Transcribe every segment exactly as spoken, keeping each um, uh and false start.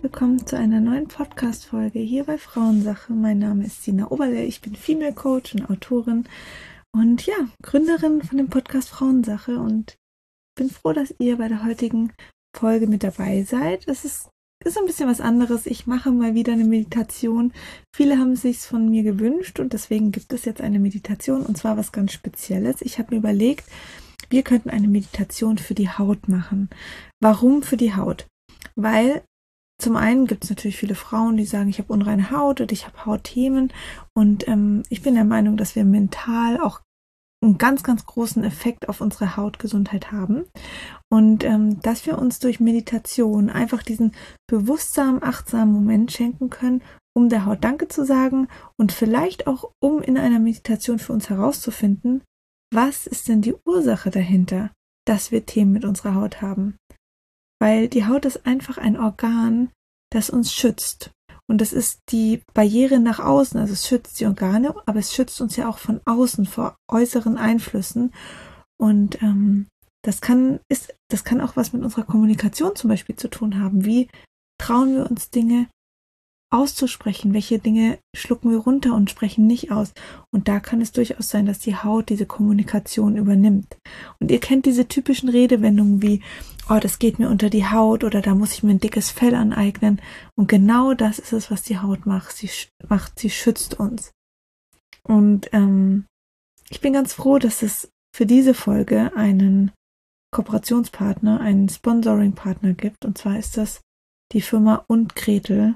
willkommen zu einer neuen Podcast-Folge hier bei Frauensache. Mein Name ist Sina Oberle, ich bin Female Coach und Autorin und ja, Gründerin von dem Podcast Frauensache und bin froh, dass ihr bei der heutigen Folge mit dabei seid. Es ist, ist ein bisschen was anderes. Ich mache mal wieder eine Meditation. Viele haben es sich von mir gewünscht und deswegen gibt es jetzt eine Meditation und zwar was ganz Spezielles. Ich habe mir überlegt, wir könnten eine Meditation für die Haut machen. Warum für die Haut? Weil zum einen gibt es natürlich viele Frauen, die sagen, ich habe unreine Haut oder ich habe Hautthemen und ähm, ich bin der Meinung, dass wir mental auch einen ganz, ganz großen Effekt auf unsere Hautgesundheit haben und ähm, dass wir uns durch Meditation einfach diesen bewusstsamen, achtsamen Moment schenken können, um der Haut Danke zu sagen und vielleicht auch, um in einer Meditation für uns herauszufinden, was ist denn die Ursache dahinter, dass wir Themen mit unserer Haut haben. Weil die Haut ist einfach ein Organ, das uns schützt. Und das ist die Barriere nach außen, also es schützt die Organe, aber es schützt uns ja auch von außen vor äußeren Einflüssen. Und ähm, das kann, ist, das kann auch was mit unserer Kommunikation zum Beispiel zu tun haben. Wie trauen wir uns Dinge auszusprechen? Welche Dinge schlucken wir runter und sprechen nicht aus? Und da kann es durchaus sein, dass die Haut diese Kommunikation übernimmt. Und ihr kennt diese typischen Redewendungen wie, oh, das geht mir unter die Haut oder da muss ich mir ein dickes Fell aneignen. Und genau das ist es, was die Haut macht. Sie macht, sie schützt uns. Und ähm, ich bin ganz froh, dass es für diese Folge einen Kooperationspartner, einen Sponsoring-Partner gibt. Und zwar ist das die Firma Und Gretel.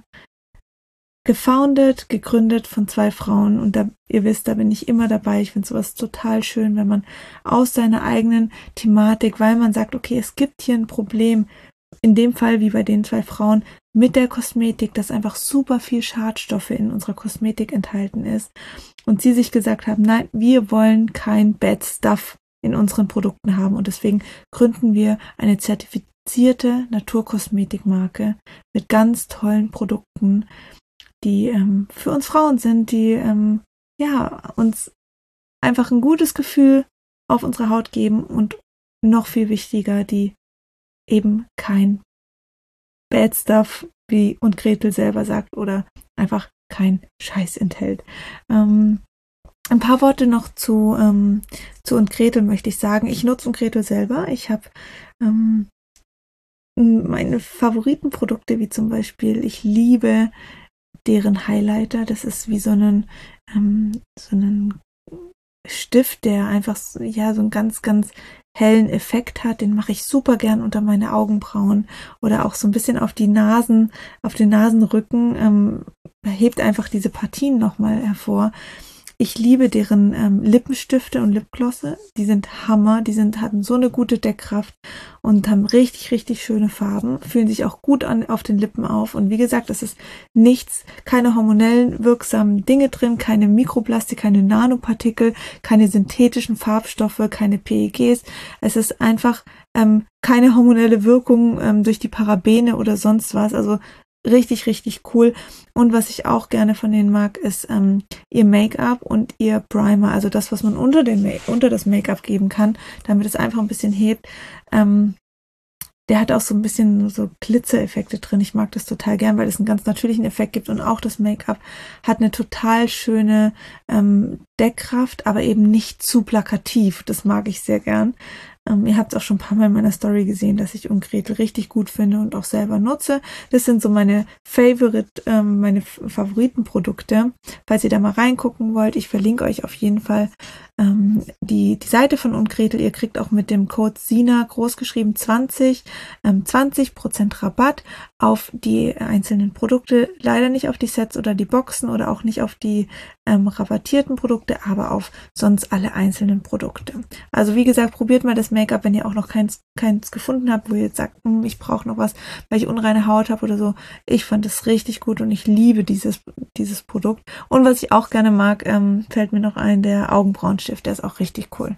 Gefoundet, gegründet von zwei Frauen und da, ihr wisst, da bin ich immer dabei. Ich finde sowas total schön, wenn man aus seiner eigenen Thematik, weil man sagt, okay, es gibt hier ein Problem, in dem Fall wie bei den zwei Frauen, mit der Kosmetik, dass einfach super viel Schadstoffe in unserer Kosmetik enthalten ist und sie sich gesagt haben, nein, wir wollen kein Bad Stuff in unseren Produkten haben und deswegen gründen wir eine zertifizierte Naturkosmetikmarke mit ganz tollen Produkten, die ähm, für uns Frauen sind, die ähm, ja uns einfach ein gutes Gefühl auf unsere Haut geben und noch viel wichtiger, die eben kein Bad Stuff, wie Und Gretel selber sagt, oder einfach kein Scheiß enthält. Ähm, ein paar Worte noch zu, ähm, zu Und Gretel möchte ich sagen. Ich nutze Und Gretel selber. Ich habe ähm, meine Favoritenprodukte, wie zum Beispiel, ich liebe deren Highlighter, das ist wie so einen, ähm, so einen Stift, der einfach ja so einen ganz, ganz hellen Effekt hat. Den mache ich super gern unter meine Augenbrauen oder auch so ein bisschen auf die Nasen, auf den Nasenrücken, ähm, hebt einfach diese Partien nochmal hervor. Ich liebe deren ähm, Lippenstifte und Lipglosse. Die sind Hammer. Die sind, haben so eine gute Deckkraft und haben richtig, richtig schöne Farben. Fühlen sich auch gut an auf den Lippen auf. Und wie gesagt, es ist nichts, keine hormonellen wirksamen Dinge drin, keine Mikroplastik, keine Nanopartikel, keine synthetischen Farbstoffe, keine P E Gs. Es ist einfach ähm, keine hormonelle Wirkung ähm, durch die Parabene oder sonst was. Also richtig, richtig cool. Und was ich auch gerne von denen mag, ist ähm, ihr Make-up und ihr Primer. Also das, was man unter, den unter das Make-up geben kann, damit es einfach ein bisschen hebt. Ähm, der hat auch so ein bisschen so Glitzereffekte drin. Ich mag das total gern, weil es einen ganz natürlichen Effekt gibt. Und auch das Make-up hat eine total schöne ähm, Deckkraft, aber eben nicht zu plakativ. Das mag ich sehr gern. Ähm, ihr habt es auch schon ein paar Mal in meiner Story gesehen, dass ich Und Gretel richtig gut finde und auch selber nutze. Das sind so meine Favorite, ähm, meine Favoritenprodukte. Falls ihr da mal reingucken wollt, ich verlinke euch auf jeden Fall ähm, die, die Seite von Und Gretel. Ihr kriegt auch mit dem Code SINA großgeschrieben zwanzig, ähm, zwanzig Prozent Rabatt auf die einzelnen Produkte. Leider nicht auf die Sets oder die Boxen oder auch nicht auf die ähm, rabattierten Produkte, aber auf sonst alle einzelnen Produkte. Also wie gesagt, probiert mal das Make-up, wenn ihr auch noch keins, keins gefunden habt, wo ihr jetzt sagt, hm, ich brauche noch was, weil ich unreine Haut habe oder so. Ich fand es richtig gut und ich liebe dieses, dieses Produkt. Und was ich auch gerne mag, ähm, fällt mir noch ein, der Augenbrauenstift, der ist auch richtig cool.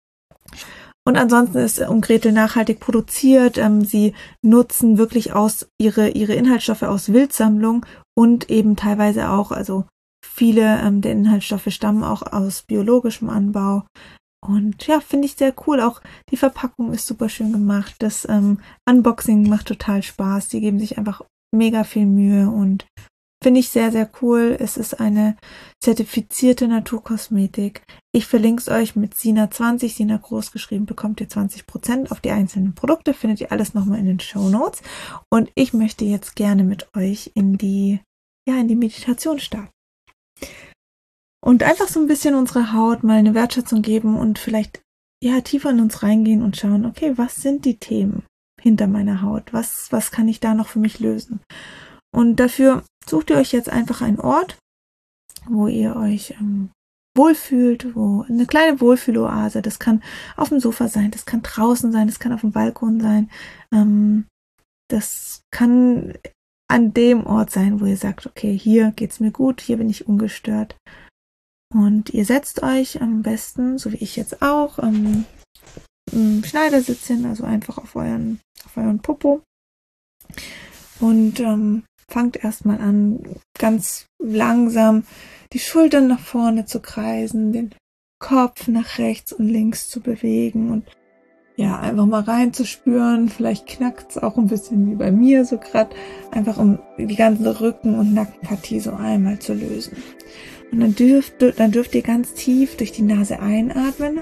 Und ansonsten ist Und Gretel nachhaltig produziert. Ähm, sie nutzen wirklich aus ihre, ihre Inhaltsstoffe aus Wildsammlung und eben teilweise auch, also viele ähm, der Inhaltsstoffe stammen auch aus biologischem Anbau. Und ja, finde ich sehr cool. Auch die Verpackung ist super schön gemacht. Das ähm, Unboxing macht total Spaß. Die geben sich einfach mega viel Mühe und finde ich sehr, sehr cool. Es ist eine zertifizierte Naturkosmetik. Ich verlinke es euch mit Sina zwanzig, Sina groß geschrieben, bekommt ihr zwanzig Prozent auf die einzelnen Produkte. Findet ihr alles nochmal in den Shownotes. Und ich möchte jetzt gerne mit euch in die, ja, in die Meditation starten. Und einfach so ein bisschen unserer Haut mal eine Wertschätzung geben und vielleicht, ja, tiefer in uns reingehen und schauen, okay, was sind die Themen hinter meiner Haut? Was, was kann ich da noch für mich lösen? Und dafür sucht ihr euch jetzt einfach einen Ort, wo ihr euch ähm, wohlfühlt, wo eine kleine Wohlfühloase, das kann auf dem Sofa sein, das kann draußen sein, das kann auf dem Balkon sein, ähm, das kann an dem Ort sein, wo ihr sagt, okay, hier geht's mir gut, hier bin ich ungestört. Und ihr setzt euch am besten, so wie ich jetzt auch, ähm, im Schneidersitz hin, also einfach auf euren, auf euren Popo. Und ähm, fangt erstmal an, ganz langsam die Schultern nach vorne zu kreisen, den Kopf nach rechts und links zu bewegen und ja, einfach mal reinzuspüren. Vielleicht knackt es auch ein bisschen wie bei mir so gerade, einfach um die ganze Rücken- und Nackenpartie so einmal zu lösen. Und dann dürft, dann dürft ihr ganz tief durch die Nase einatmen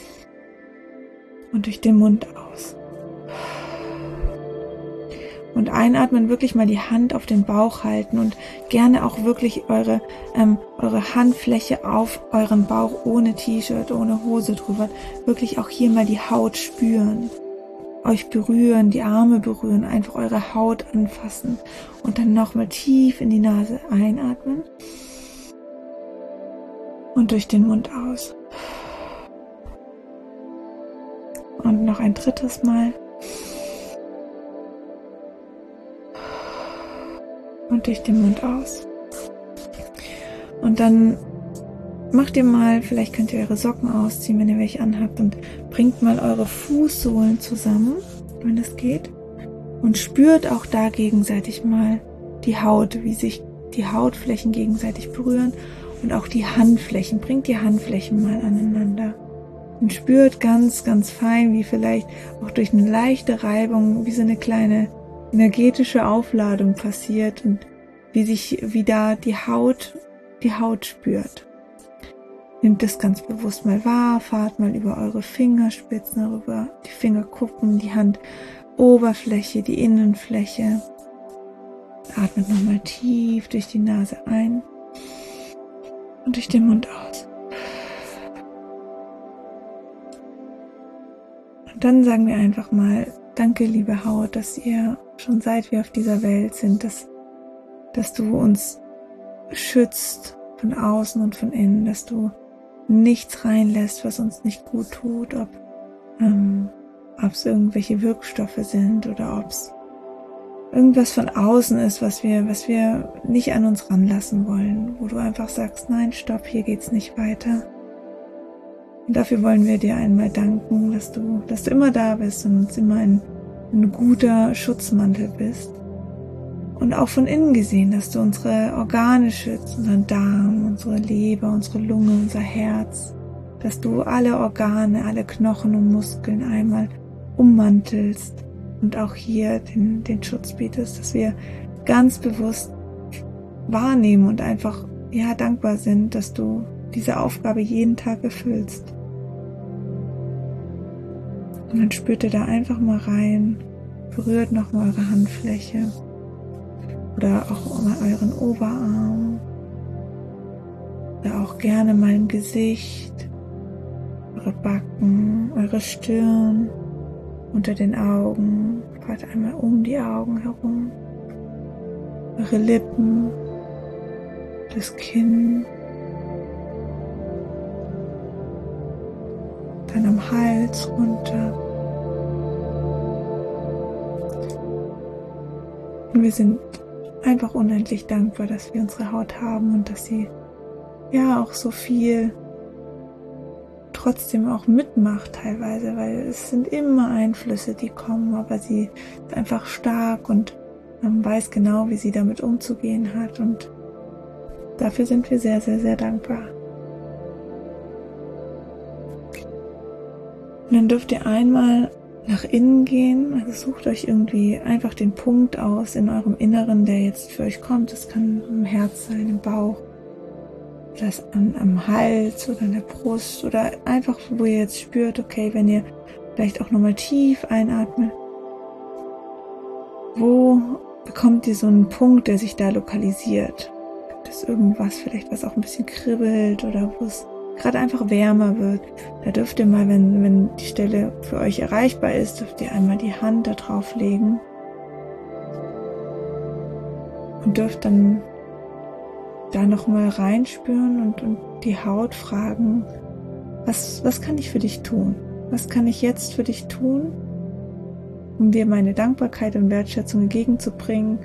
und durch den Mund aus. Und einatmen, wirklich mal die Hand auf den Bauch halten und gerne auch wirklich eure, ähm, eure Handfläche auf euren Bauch ohne T-Shirt, ohne Hose drüber. Wirklich auch hier mal die Haut spüren. Euch berühren, die Arme berühren, einfach eure Haut anfassen. Und dann nochmal tief in die Nase einatmen. Und durch den Mund aus. Und noch ein drittes Mal. Und durch den Mund aus. Und dann macht ihr mal, vielleicht könnt ihr eure Socken ausziehen, wenn ihr welche anhabt, und bringt mal eure Fußsohlen zusammen, wenn es geht. Und spürt auch da gegenseitig mal die Haut, wie sich die Hautflächen gegenseitig berühren und auch die Handflächen. Bringt die Handflächen mal aneinander. Und spürt ganz, ganz fein, wie vielleicht auch durch eine leichte Reibung, wie so eine kleine energetische Aufladung passiert und wie sich, wie da die Haut, die Haut spürt. Nehmt das ganz bewusst mal wahr, fahrt mal über eure Fingerspitzen, über die Fingerkuppen, die Handoberfläche, die Innenfläche. Atmet nochmal tief durch die Nase ein und durch den Mund aus. Und dann sagen wir einfach mal, danke liebe Haut, dass ihr schon seit wir auf dieser Welt sind, dass, dass du uns schützt von außen und von innen, dass du nichts reinlässt, was uns nicht gut tut, ob ähm, ob es irgendwelche Wirkstoffe sind oder ob es irgendwas von außen ist, was wir, was wir nicht an uns ranlassen wollen, wo du einfach sagst, nein, stopp, hier geht's nicht weiter. Und dafür wollen wir dir einmal danken, dass du, dass du immer da bist und uns immer ein, ein guter Schutzmantel bist. Und auch von innen gesehen, dass du unsere Organe schützt, unseren Darm, unsere Leber, unsere Lunge, unser Herz, dass du alle Organe, alle Knochen und Muskeln einmal ummantelst und auch hier den, den Schutz bietest, dass wir ganz bewusst wahrnehmen und einfach ja dankbar sind, dass du diese Aufgabe jeden Tag erfüllst. Und dann spürt ihr da einfach mal rein, berührt nochmal eure Handfläche oder auch mal euren Oberarm oder auch gerne mal im Gesicht, eure Backen, eure Stirn, unter den Augen, fahrt einmal um die Augen herum, eure Lippen, das Kinn, dann am Hals runter. Und wir sind einfach unendlich dankbar, dass wir unsere Haut haben und dass sie ja auch so viel trotzdem auch mitmacht teilweise, weil es sind immer Einflüsse, die kommen, aber sie ist einfach stark und man weiß genau, wie sie damit umzugehen hat, und dafür sind wir sehr, sehr, sehr dankbar. Und dann dürft ihr einmal nach innen gehen. Also sucht euch irgendwie einfach den Punkt aus in eurem Inneren, der jetzt für euch kommt. Es kann im Herz sein, im Bauch, das an, am Hals oder an der Brust oder einfach, wo ihr jetzt spürt, okay, wenn ihr vielleicht auch nochmal tief einatmet, wo bekommt ihr so einen Punkt, der sich da lokalisiert? Gibt es irgendwas vielleicht, was auch ein bisschen kribbelt oder wo es gerade einfach wärmer wird? Da dürft ihr mal, wenn, wenn die Stelle für euch erreichbar ist, dürft ihr einmal die Hand da drauf legen und dürft dann da nochmal reinspüren und, und die Haut fragen, was, was kann ich für dich tun? Was kann ich jetzt für dich tun, um dir meine Dankbarkeit und Wertschätzung entgegenzubringen?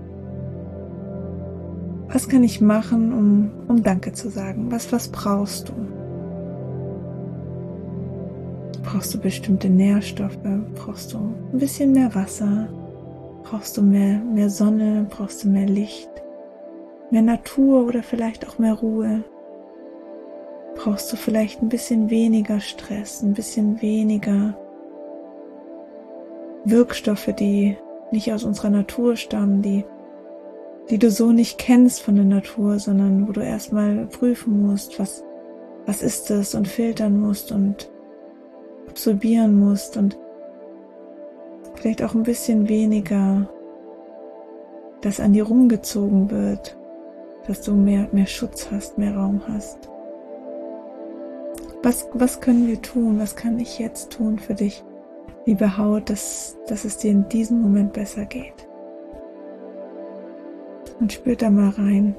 Was kann ich machen, um, um Danke zu sagen? Was, was brauchst du? Brauchst du bestimmte Nährstoffe? Brauchst du ein bisschen mehr Wasser? Brauchst du mehr, mehr Sonne? Brauchst du mehr Licht? Mehr Natur oder vielleicht auch mehr Ruhe? Brauchst du vielleicht ein bisschen weniger Stress, ein bisschen weniger Wirkstoffe, die nicht aus unserer Natur stammen, die, die du so nicht kennst von der Natur, sondern wo du erstmal prüfen musst, was, was ist es und filtern musst und absorbieren musst und vielleicht auch ein bisschen weniger, dass an dir rumgezogen wird, dass du mehr, mehr Schutz hast, mehr Raum hast. Was, was können wir tun? Was kann ich jetzt tun für dich, liebe Haut, dass, dass es dir in diesem Moment besser geht? Und spür da mal rein.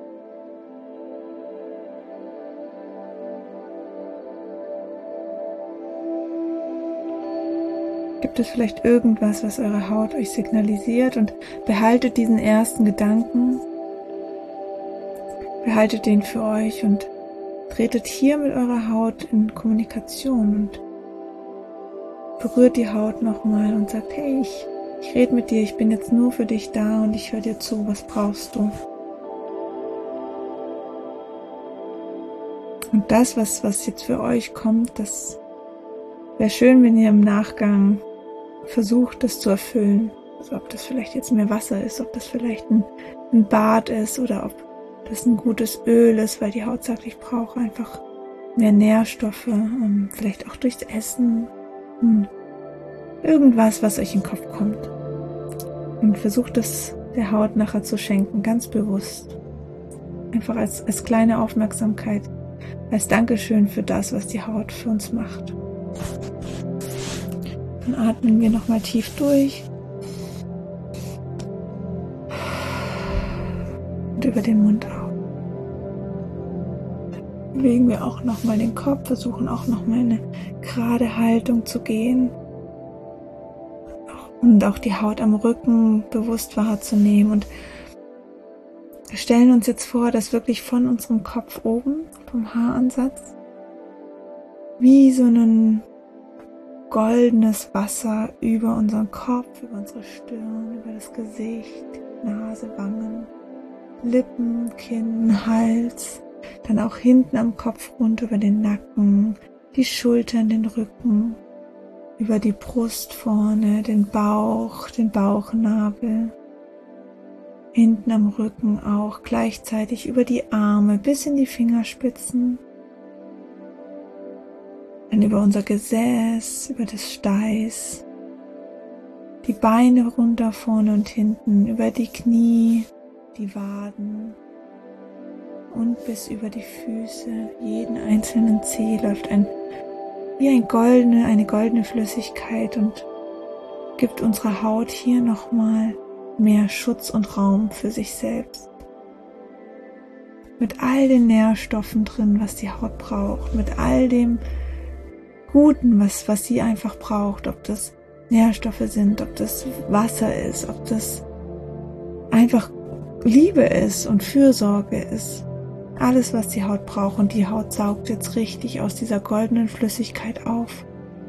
Gibt es vielleicht irgendwas, was eure Haut euch signalisiert? Und behaltet diesen ersten Gedanken, behaltet den für euch und tretet hier mit eurer Haut in Kommunikation und berührt die Haut nochmal und sagt, hey, ich, ich rede mit dir, ich bin jetzt nur für dich da und ich höre dir zu, was brauchst du? Und das, was, was jetzt für euch kommt, das wäre schön, wenn ihr im Nachgang versucht, das zu erfüllen. Also ob das vielleicht jetzt mehr Wasser ist, ob das vielleicht ein, ein Bad ist oder ob das ein gutes Öl ist, weil die Haut sagt, ich brauche einfach mehr Nährstoffe, um, vielleicht auch durchs Essen, um, irgendwas, was euch in den Kopf kommt. Und versucht es der Haut nachher zu schenken, ganz bewusst. Einfach als, als kleine Aufmerksamkeit, als Dankeschön für das, was die Haut für uns macht. Dann atmen wir nochmal tief durch. Und über den Mund auf. Bewegen wir auch nochmal den Kopf, versuchen auch nochmal eine gerade Haltung zu gehen. Und auch die Haut am Rücken bewusst wahrzunehmen. Und wir stellen uns jetzt vor, dass wirklich von unserem Kopf oben, vom Haaransatz, wie so ein goldenes Wasser über unseren Kopf, über unsere Stirn, über das Gesicht, Nase, Wangen, Lippen, Kinn, Hals, dann auch hinten am Kopf runter über den Nacken, die Schultern, den Rücken, über die Brust vorne, den Bauch, den Bauchnabel, hinten am Rücken auch gleichzeitig über die Arme bis in die Fingerspitzen, dann über unser Gesäß, über das Steiß, die Beine runter vorne und hinten, über die Knie, die Waden und bis über die Füße, jeden einzelnen Zeh läuft ein wie ein goldene, eine goldene Flüssigkeit und gibt unserer Haut hier nochmal mehr Schutz und Raum für sich selbst. Mit all den Nährstoffen drin, was die Haut braucht, mit all dem Guten, was, was sie einfach braucht, ob das Nährstoffe sind, ob das Wasser ist, ob das einfach Liebe ist und Fürsorge ist. Alles, was die Haut braucht, und die Haut saugt jetzt richtig aus dieser goldenen Flüssigkeit auf.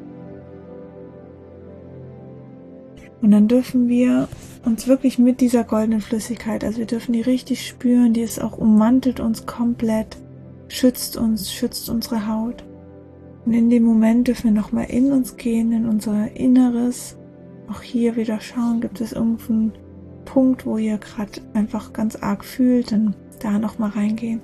Und dann dürfen wir uns wirklich mit dieser goldenen Flüssigkeit, also wir dürfen die richtig spüren, die ist auch ummantelt uns komplett, schützt uns, schützt unsere Haut. Und in dem Moment dürfen wir nochmal in uns gehen, in unser Inneres. Auch hier wieder schauen, gibt es irgendeinen Punkt, wo ihr gerade einfach ganz arg fühlt, dann da nochmal reingehen.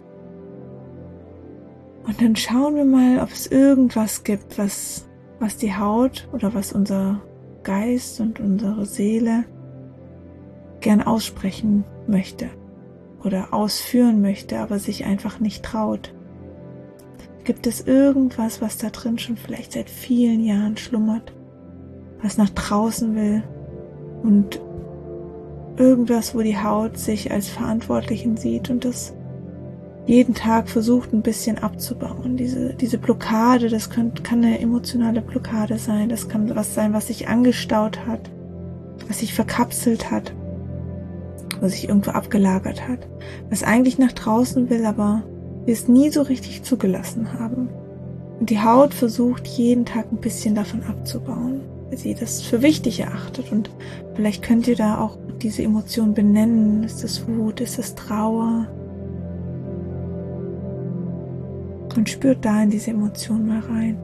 Und dann schauen wir mal, ob es irgendwas gibt, was, was die Haut oder was unser Geist und unsere Seele gern aussprechen möchte oder ausführen möchte, aber sich einfach nicht traut. Gibt es irgendwas, was da drin schon vielleicht seit vielen Jahren schlummert, was nach draußen will und irgendwas, wo die Haut sich als Verantwortlichen sieht und das jeden Tag versucht ein bisschen abzubauen. Diese, diese Blockade, das kann, kann eine emotionale Blockade sein, das kann was sein, was sich angestaut hat, was sich verkapselt hat, was sich irgendwo abgelagert hat, was eigentlich nach draußen will, aber wir es nie so richtig zugelassen haben. Und die Haut versucht jeden Tag ein bisschen davon abzubauen, weil sie das für wichtig erachtet. Und vielleicht könnt ihr da auch diese Emotion benennen. Ist das Wut? Ist das Trauer? Und spürt da in diese Emotion mal rein.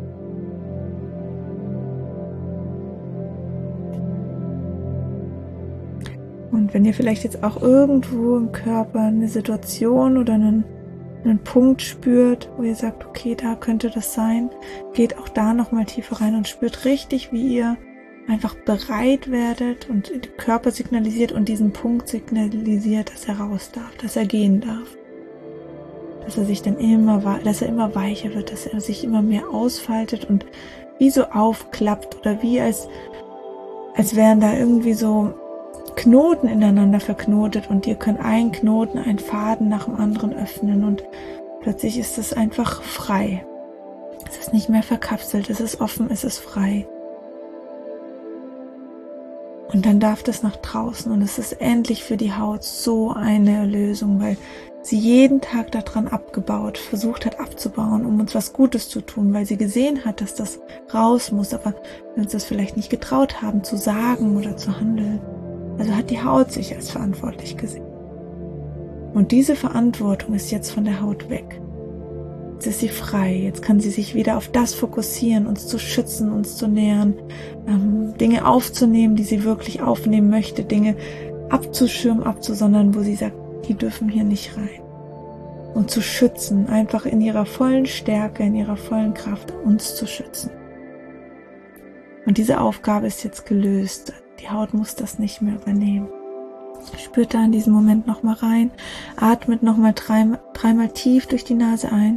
Und wenn ihr vielleicht jetzt auch irgendwo im Körper eine Situation oder einen, einen Punkt spürt, wo ihr sagt, okay, da könnte das sein, geht auch da nochmal tiefer rein und spürt richtig, wie ihr einfach bereit werdet und der Körper signalisiert und diesen Punkt signalisiert, dass er raus darf, dass er gehen darf. Dass er sich dann immer, dass er immer weicher wird, dass er sich immer mehr ausfaltet und wie so aufklappt oder wie als, als wären da irgendwie so Knoten ineinander verknotet und ihr könnt einen Knoten, einen Faden nach dem anderen öffnen und plötzlich ist es einfach frei. Es ist nicht mehr verkapselt, es ist offen, es ist frei. Und dann darf das nach draußen und es ist endlich für die Haut so eine Erlösung, weil sie jeden Tag daran abgebaut, versucht hat abzubauen, um uns was Gutes zu tun, weil sie gesehen hat, dass das raus muss, aber wir uns das vielleicht nicht getraut haben zu sagen oder zu handeln. Also hat die Haut sich als verantwortlich gesehen. Und diese Verantwortung ist jetzt von der Haut weg. Jetzt ist sie frei, jetzt kann sie sich wieder auf das fokussieren, uns zu schützen, uns zu nähern, ähm, Dinge aufzunehmen, die sie wirklich aufnehmen möchte, Dinge abzuschirmen, abzusondern, wo sie sagt, die dürfen hier nicht rein. Und zu schützen, einfach in ihrer vollen Stärke, in ihrer vollen Kraft, uns zu schützen. Und diese Aufgabe ist jetzt gelöst. Die Haut muss das nicht mehr übernehmen. Spürt da in diesem Moment nochmal rein. Atmet nochmal dreimal, dreimal tief durch die Nase ein.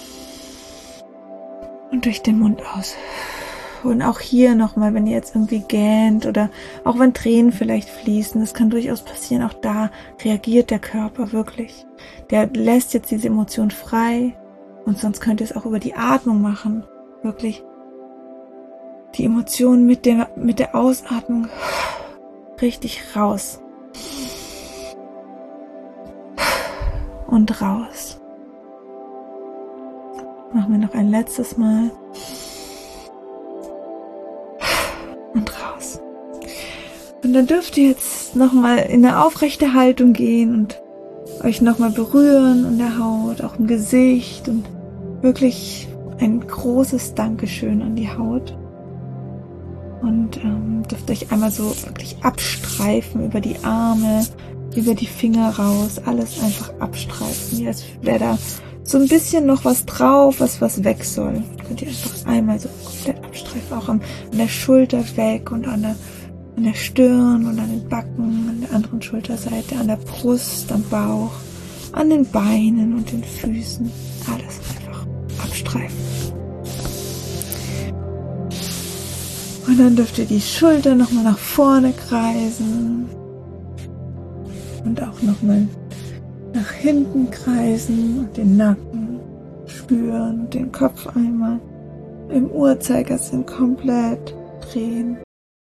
Und durch den Mund aus. Und auch hier nochmal, wenn ihr jetzt irgendwie gähnt oder auch wenn Tränen vielleicht fließen, das kann durchaus passieren, auch da reagiert der Körper wirklich. Der lässt jetzt diese Emotion frei und sonst könnt ihr es auch über die Atmung machen. Wirklich die Emotion mit der, mit der Ausatmung richtig raus. Und raus. Machen wir noch ein letztes Mal. Und raus. Und dann dürft ihr jetzt nochmal in eine aufrechte Haltung gehen und euch nochmal berühren an der Haut, auch im Gesicht und wirklich ein großes Dankeschön an die Haut. Und ähm, dürft euch einmal so wirklich abstreifen über die Arme, über die Finger raus, alles einfach abstreifen. Wie als wäre da so ein bisschen noch was drauf, was was weg soll. Könnt ihr einfach einmal so komplett abstreifen, auch an, an der Schulter weg und an der, an der Stirn und an den Backen, an der anderen Schulterseite, an der Brust, am Bauch, an den Beinen und den Füßen. Alles einfach abstreifen. Und dann dürft ihr die Schulter nochmal nach vorne kreisen und auch nochmal nach hinten kreisen und den Nacken spüren, den Kopf einmal im Uhrzeigersinn komplett drehen.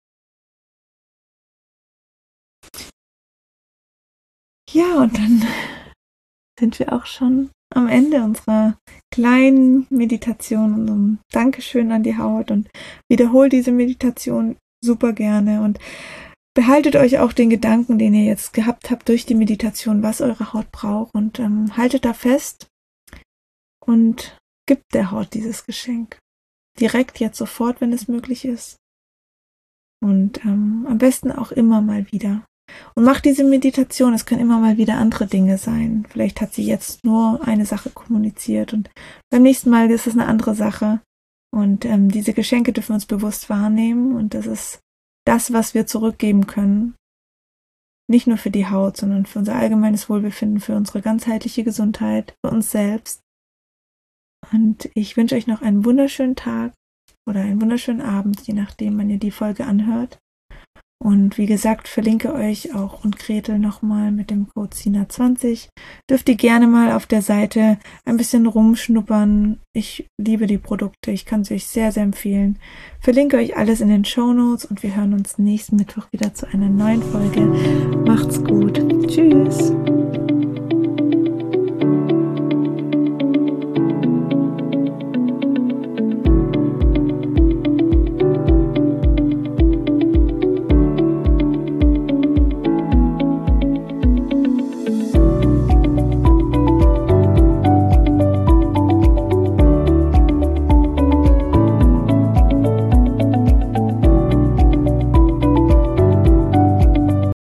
Ja, und dann sind wir auch schon am Ende unserer kleinen Meditation, unserem Dankeschön an die Haut, und wiederholt diese Meditation super gerne und behaltet euch auch den Gedanken, den ihr jetzt gehabt habt durch die Meditation, was eure Haut braucht, und ähm, haltet da fest und gibt der Haut dieses Geschenk. direkt, jetzt sofort, wenn es möglich ist. Und ähm, am besten auch immer mal wieder. Und mach diese Meditation, es können immer mal wieder andere Dinge sein. Vielleicht hat sie jetzt nur eine Sache kommuniziert und beim nächsten Mal ist es eine andere Sache. Und ähm, diese Geschenke dürfen wir uns bewusst wahrnehmen und das ist das, was wir zurückgeben können. Nicht nur für die Haut, sondern für unser allgemeines Wohlbefinden, für unsere ganzheitliche Gesundheit, für uns selbst. Und ich wünsche euch noch einen wunderschönen Tag oder einen wunderschönen Abend, je nachdem, wann ihr die Folge anhört. Und wie gesagt, verlinke euch auch und Gretel nochmal mit dem Code S I N A zwanzig. Dürft ihr gerne mal auf der Seite ein bisschen rumschnuppern. Ich liebe die Produkte, ich kann sie euch sehr, sehr empfehlen. Verlinke euch alles in den Shownotes und wir hören uns nächsten Mittwoch wieder zu einer neuen Folge. Macht's gut. Tschüss.